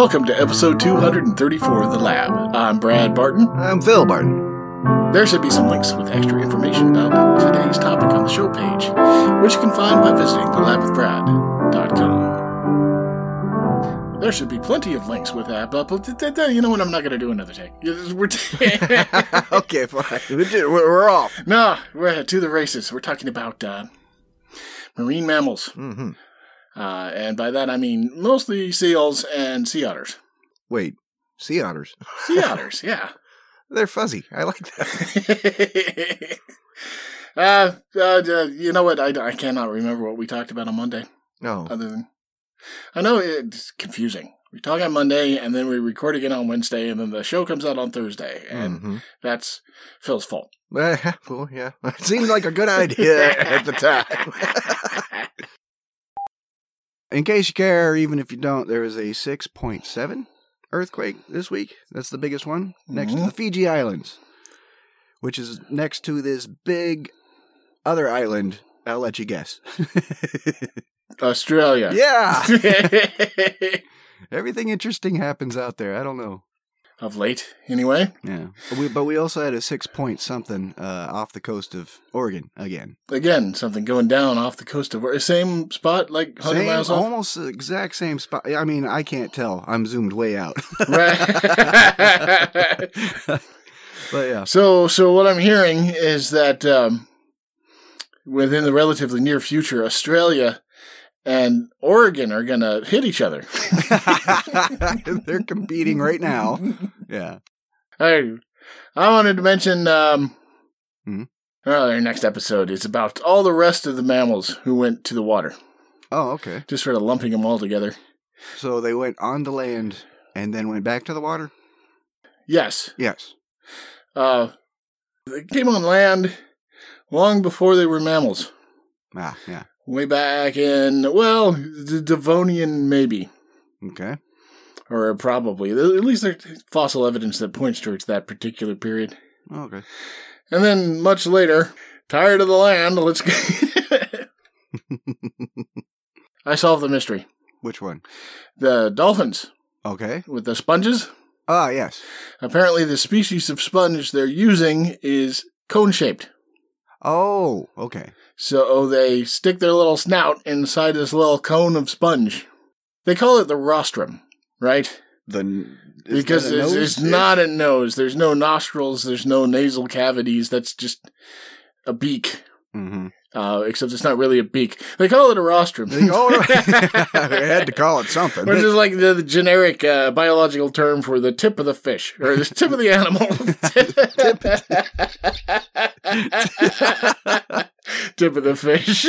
Welcome to episode 234 of The Lab. I'm Brad Barton. I'm Phil Barton. There should be some links with extra information about today's topic on the show page, which you can find by visiting thelabwithbrad.com. There should be plenty of links with that, but you know what? I'm not going to do another take. Okay, fine. We're off. No, we're to the races. We're talking about marine mammals. Mm-hmm. And by that I mean mostly seals and sea otters. Wait, sea otters? Sea otters, yeah. They're fuzzy. I like that. You know what? I cannot remember what we talked about on Monday. No. Other than, I know it's confusing. We talk on Monday, and then we record again on Wednesday, and then the show comes out on Thursday, and that's Phil's fault. Well, yeah. It seemed like a good idea at the time. In case you care, even if you don't, there was a 6.7 earthquake this week. That's the biggest one, next to the Fiji Islands, which is next to this big other island. I'll let you guess. Australia. Yeah. Everything interesting happens out there. I don't know. Of late, anyway. Yeah. But we also had a 6-point-something off the coast of Oregon again. Again, something going down off the coast of Oregon. Same spot, like 100 miles off? Almost the exact same spot. I mean, I can't tell. I'm zoomed way out. Right. But yeah. So what I'm hearing is that within the relatively near future, Australia and Oregon are going to hit each other. They're competing right now. Yeah. I wanted to mention our next episode is about all the rest of the mammals who went to the water. Oh, okay. Just sort of lumping them all together. So they went on the land and then went back to the water? Yes. Yes. They came on land long before they were mammals. Ah, yeah. Way back in, well, the Devonian, maybe. Okay. Or probably. At least there's fossil evidence that points towards that particular period. Okay. And then, much later, tired of the land, let's go. I solved the mystery. Which one? The dolphins. Okay. With the sponges. Ah, yes. Apparently, the species of sponge they're using is cone-shaped. Oh, okay. So they stick their little snout inside this little cone of sponge. They call it the rostrum, right? Because it's not a nose. There's no nostrils. There's no nasal cavities. That's just a beak. Mm-hmm. Except it's not really a beak. They call it a rostrum. They had to call it something. Which is like the generic biological term for the tip of the fish, or the tip of the animal. Tip of the fish.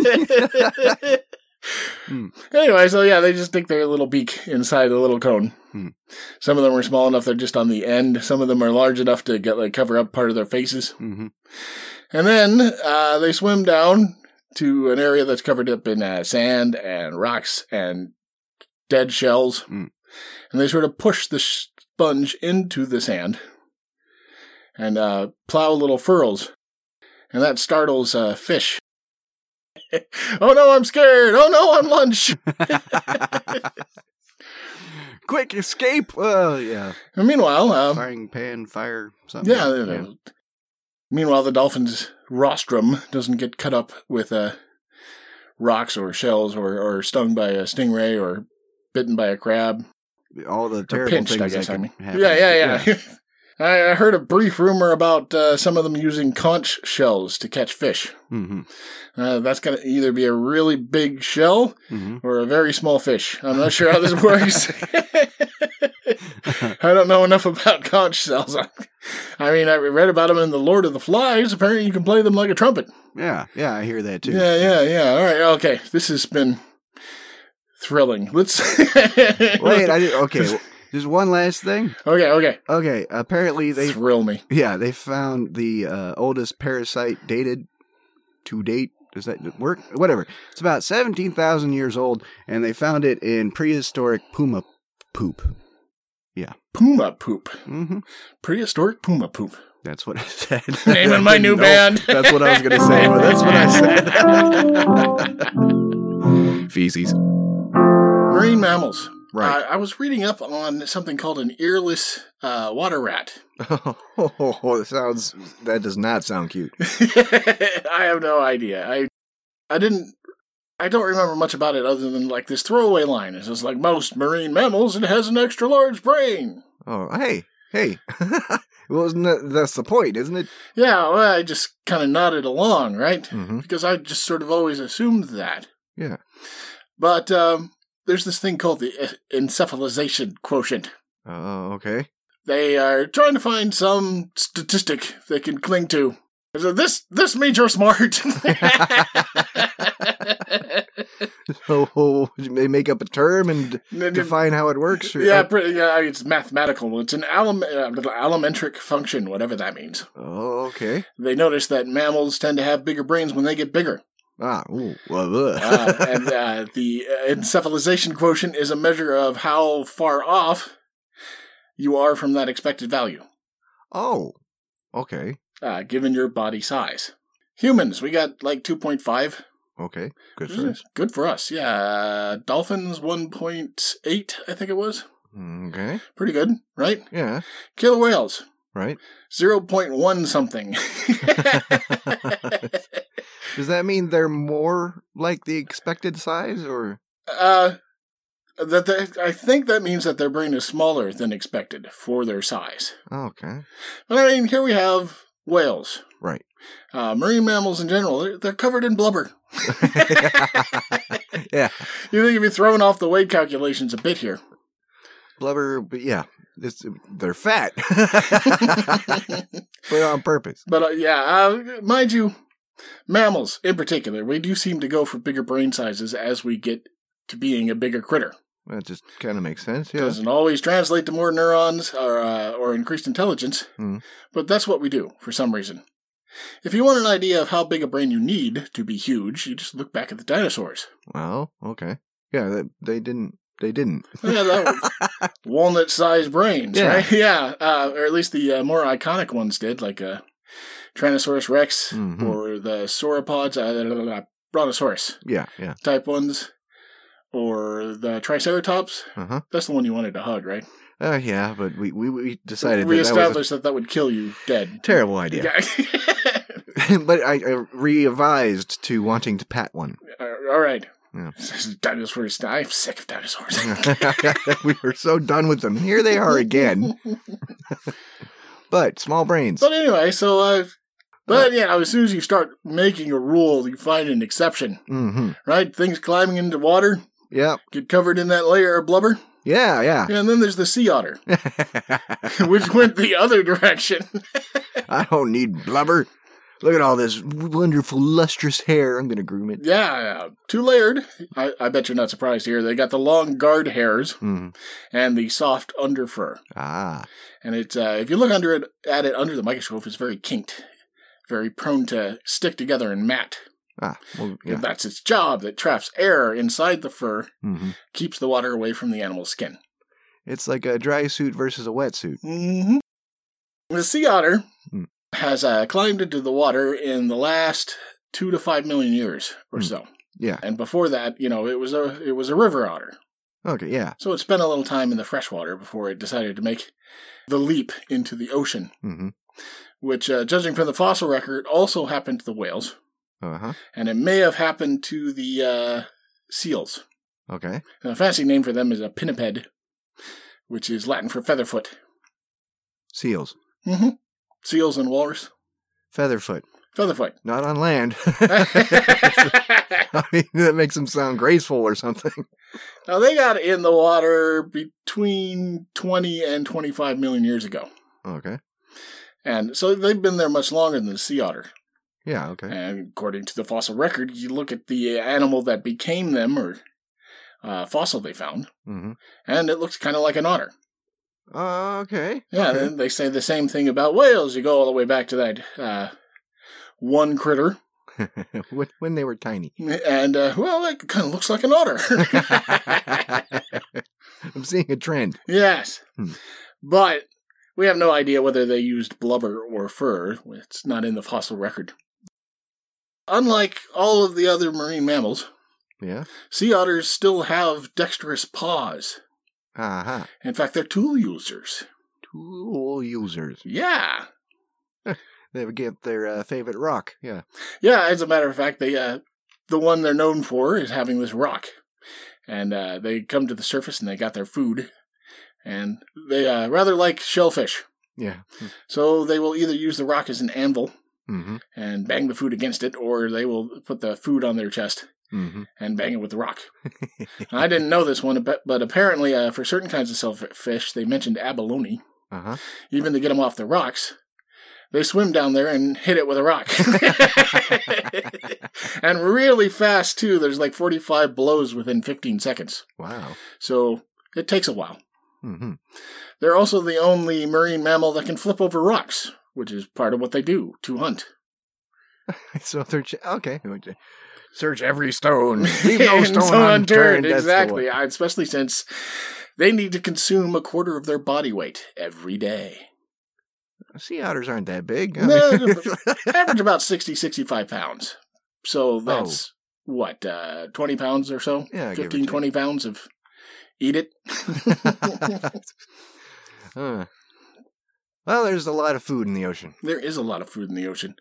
Anyway, so yeah, they just stick their little beak inside the little cone. Some of them are small enough they're just on the end. Some of them are large enough to cover up part of their faces. Mm-hmm. And then they swim down to an area that's covered up in sand and rocks and dead shells. And they sort of push the sponge into the sand and plow little furrows. And that startles fish. Oh no, I'm scared. Oh no, I'm lunch. Quick escape. Yeah. And meanwhile, frying pan, fire, something. Yeah. Meanwhile, the dolphin's rostrum doesn't get cut up with rocks or shells or stung by a stingray or bitten by a crab. All the terrible pinched, things I guess, that can happen. Yeah. I heard a brief rumor about some of them using conch shells to catch fish. Mm-hmm. That's going to either be a really big shell or a very small fish. I'm not sure how this works. I don't know enough about conch shells. I mean, I read about them in The Lord of the Flies. Apparently you can play them like a trumpet. Yeah, I hear that too. Yeah. All right, okay. This has been thrilling. Let's... Wait, okay. There's one last thing. Okay. Apparently they thrill me. Yeah, they found the oldest parasite dated to date. Does that work? Whatever. It's about 17,000 years old, and they found it in prehistoric puma poop. Yeah. Puma poop. Mm-hmm. Prehistoric puma poop. That's what I said. Naming my new band. That's what I was going to say, but that's what I said. Feces. Marine mammals Right. I was reading up on something called an earless water rat. That does not sound cute. I have no idea. I don't remember much about it other than like this throwaway line. It's just like most marine mammals, it has an extra large brain. Oh, hey. Well, that's the point, isn't it? Yeah, well, I just kind of nodded along, right? Mm-hmm. Because I just sort of always assumed that. Yeah. But there's this thing called the encephalization quotient. Oh, okay. They are trying to find some statistic they can cling to. So this means you're smart. So they make up a term and define how it works? Or, yeah, it's mathematical. It's an allometric function, whatever that means. Oh, okay. They notice that mammals tend to have bigger brains when they get bigger. And the encephalization quotient is a measure of how far off you are from that expected value. Oh, okay. Given your body size. Humans, we got like 2.5. Okay, good for us. Good for us, yeah. Dolphins, 1.8, I think it was. Okay. Pretty good, right? Yeah. Killer whales. Right. 0.1 something. Does that mean they're more like the expected size, or? I think that means that their brain is smaller than expected for their size. Okay. But I mean, here we have whales. Right. Marine mammals in general, they're covered in blubber. Yeah. You think you'd be throwing off the weight calculations a bit here. Blubber, but yeah, they're fat. But on purpose. But mind you, mammals in particular, we do seem to go for bigger brain sizes as we get to being a bigger critter. That just kind of makes sense, yeah. Doesn't always translate to more neurons or increased intelligence, but that's what we do for some reason. If you want an idea of how big a brain you need to be huge, you just look back at the dinosaurs. Well, okay. Yeah, they didn't. Yeah, that walnut-sized brains, yeah. Right? Yeah, or at least the more iconic ones did, like Tyrannosaurus Rex or the sauropods, Brontosaurus. Yeah. Type ones. Or the Triceratops. Uh-huh. That's the one you wanted to hug, right? Yeah, but we decided we that established that was that would kill you dead. Terrible idea. Yeah. But I revised to wanting to pat one. All right. Yeah. Dinosaurs. I'm sick of dinosaurs. We were so done with them. Here they are again. But small brains. But anyway, so as soon as you start making a rule, you find an exception, right? Things climbing into water. Yep. Get covered in that layer of blubber. Yeah. And then there's the sea otter, which went the other direction. I don't need blubber. Look at all this wonderful, lustrous hair. I'm going to groom it. Yeah. Two-layered. I bet you're not surprised here. They got the long guard hairs and the soft underfur. Ah. And it's if you look at it under the microscope, it's very kinked, very prone to stick together and mat. Ah, well, yeah. That's its job. That traps air inside the fur, keeps the water away from the animal's skin. It's like a dry suit versus a wetsuit. Mm-hmm. The sea otter has climbed into the water in the last 2 to 5 million years or so. Yeah. And before that, it was a river otter. Okay, yeah. So it spent a little time in the freshwater before it decided to make the leap into the ocean, which, judging from the fossil record, also happened to the whales. Uh-huh. And it may have happened to the seals. Okay. And a fancy name for them is a pinniped, which is Latin for featherfoot. Seals. Seals and walrus. Featherfoot. Not on land. I mean, that makes them sound graceful or something. Now, they got in the water between 20 and 25 million years ago. Okay. And so they've been there much longer than the sea otter. Yeah, okay. And according to the fossil record, you look at the animal that became them, or fossil they found, and it looks kind of like an otter. Okay. Yeah, okay. They say the same thing about whales. You go all the way back to that one critter. When they were tiny. And, it kind of looks like an otter. I'm seeing a trend. Yes. But we have no idea whether they used blubber or fur. It's not in the fossil record. Unlike all of the other marine mammals, sea otters still have dexterous paws. Uh-huh. In fact, they're tool users. Tool users. Yeah. They would get their favorite rock. Yeah. Yeah, as a matter of fact, they the one they're known for is having this rock. And they come to the surface and they got their food. And they rather like shellfish. Yeah. So they will either use the rock as an anvil Mm-hmm. and bang the food against it, or they will put the food on their chest and bang it with the rock. I didn't know this one, but apparently for certain kinds of shellfish, they mentioned abalone. Uh-huh. Even to get them off the rocks, they swim down there and hit it with a rock. And really fast, too. There's like 45 blows within 15 seconds. Wow. So it takes a while. Mm-hmm. They're also the only marine mammal that can flip over rocks, which is part of what they do to hunt. So they're okay. Search every stone. Leave no And stone so unturned. Exactly. Especially since they need to consume a quarter of their body weight every day. Sea otters aren't that big. Average about 60, 65 pounds. So that's, 20 pounds or so? Yeah, 15, 20 pounds of eat it. Well, there's a lot of food in the ocean. There is a lot of food in the ocean.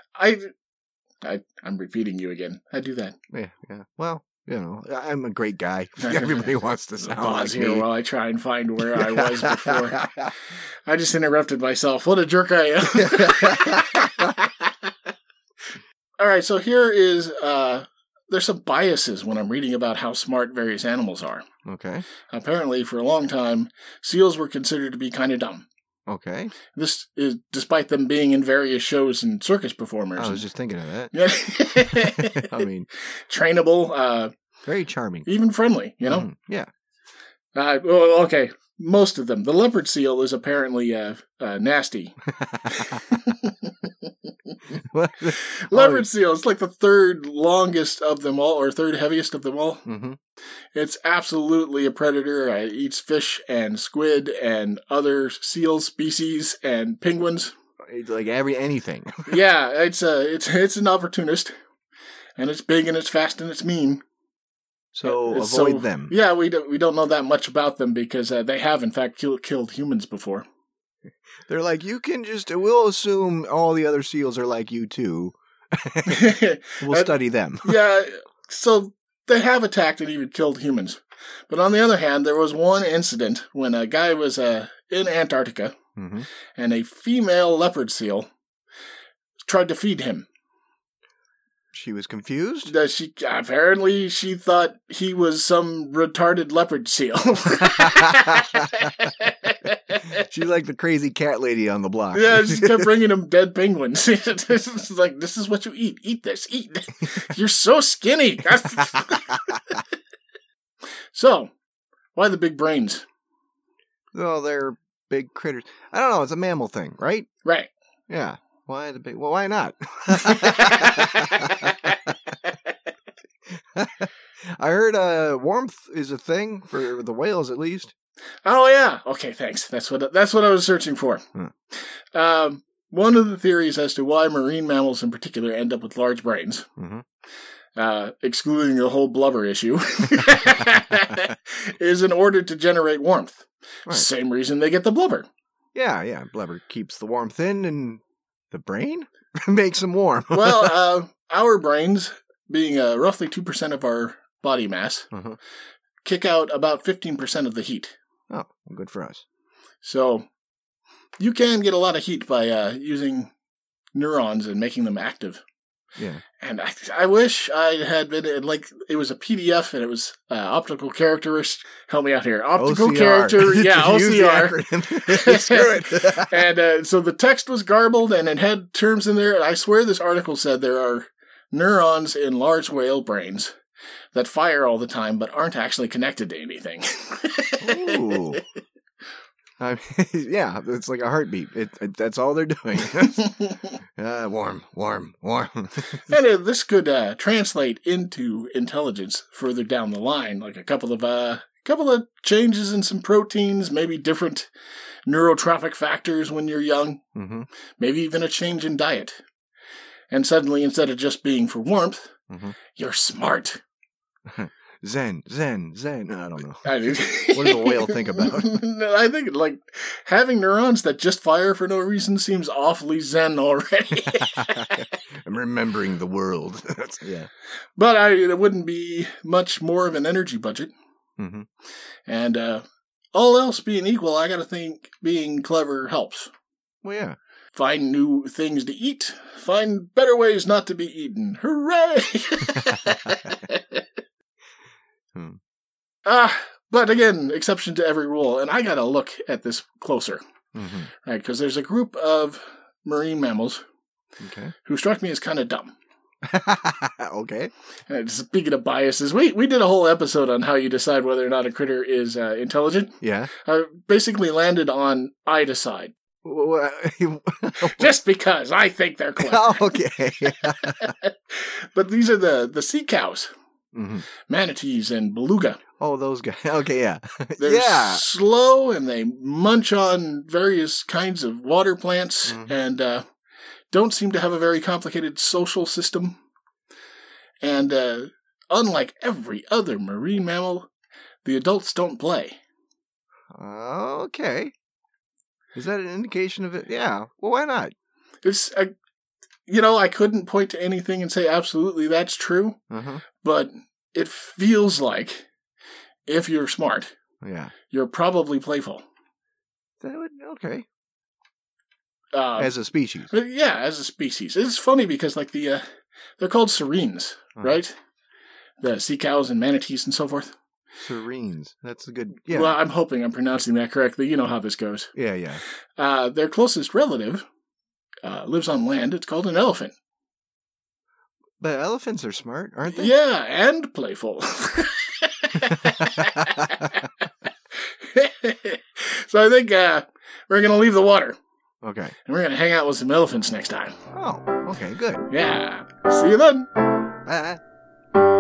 I'm repeating you again. I do that. Yeah. Well, I'm a great guy. Everybody wants to sound Pause like here me. while I try and find where I was before. I just interrupted myself. What a jerk I am. All right, so here is, there's some biases when I'm reading about how smart various animals are. Okay. Apparently, for a long time, seals were considered to be kind of dumb. Okay. This is despite them being in various shows and circus performers. I was just thinking of that. Yeah. I mean, trainable, very charming. even friendly, you know? Yeah. Well, okay. Most of them. The leopard seal is apparently nasty. Leopard seal is like the third longest of them all, or third heaviest of them all. Mm-hmm. It's absolutely a predator. It eats fish and squid and other seal species and penguins. Like anything. Yeah, it's an opportunist, and it's big and it's fast and it's mean. So avoid them. Yeah, we don't know that much about them because they have in fact killed humans before. They're like, we'll assume all the other seals are like you too. We'll study them. Yeah, so they have attacked and even killed humans. But on the other hand, there was one incident when a guy was in Antarctica and a female leopard seal tried to feed him. She was confused? Apparently she thought he was some retarded leopard seal. She's like the crazy cat lady on the block. Yeah, she kept bringing him dead penguins. It's like, this is what you eat. Eat this. Eat. You're so skinny. So, why the big brains? Oh, they're big critters. I don't know. It's a mammal thing, right? Right. Yeah. Why the big? Well, why not? I heard warmth is a thing for the whales, at least. Oh yeah. Okay, thanks. That's what I was searching for. One of the theories as to why marine mammals in particular end up with large brains, excluding the whole blubber issue, is in order to generate warmth. Right. Same reason they get the blubber. Yeah. Blubber keeps the warmth in, and the brain makes them warm. Well, our brains, being roughly 2% of our body mass, kick out about 15% of the heat. Oh, well, good for us. So you can get a lot of heat by using neurons and making them active. Yeah. And I wish I had been, it was a PDF and it was optical characteristics. Help me out here. Optical OCR. Character. Yeah, OCR. Screw it. And so the text was garbled and it had terms in there. I swear this article said there are neurons in large whale brains that fire all the time but aren't actually connected to anything. Ooh. Yeah, it's like a heartbeat. That's all they're doing. Warm. And this could translate into intelligence further down the line, like a couple of changes in some proteins, maybe different neurotrophic factors when you're young, maybe even a change in diet. And suddenly, instead of just being for warmth, you're smart. Zen. I don't know. I do. What does a whale think about? I think like having neurons that just fire for no reason seems awfully zen already. I'm remembering the world. Yeah. But it wouldn't be much more of an energy budget. Mm-hmm. And all else being equal, I gotta think being clever helps. Well, yeah. Find new things to eat. Find better ways not to be eaten. Hooray! But again, exception to every rule. And I gotta look at this closer. Mm-hmm. Right, because there's a group of marine mammals who struck me as kind of dumb. Okay. And speaking of biases, we did a whole episode on how you decide whether or not a critter is intelligent. Yeah. I basically landed on I decide. Just because I think they're clever. Okay. But these are the sea cows. Mm-hmm. Manatees and beluga. Oh, those guys. Okay, yeah. They're slow and they munch on various kinds of water plants and don't seem to have a very complicated social system. And unlike every other marine mammal, the adults don't play. Okay. Is that an indication of it? Yeah. Well, why not? It's, I couldn't point to anything and say absolutely that's true. But it feels like if you're smart, you're probably playful. Okay. As a species. Yeah, as a species. It's funny because like they're called sirens, right? The sea cows and manatees and so forth. Sirens. That's a good... Yeah. Well, I'm hoping I'm pronouncing that correctly. You know how this goes. Yeah. Their closest relative lives on land. It's called an elephant. But elephants are smart, aren't they? Yeah, and playful. So I think we're going to leave the water. Okay. And we're going to hang out with some elephants next time. Oh, okay, good. Yeah. See you then. Bye.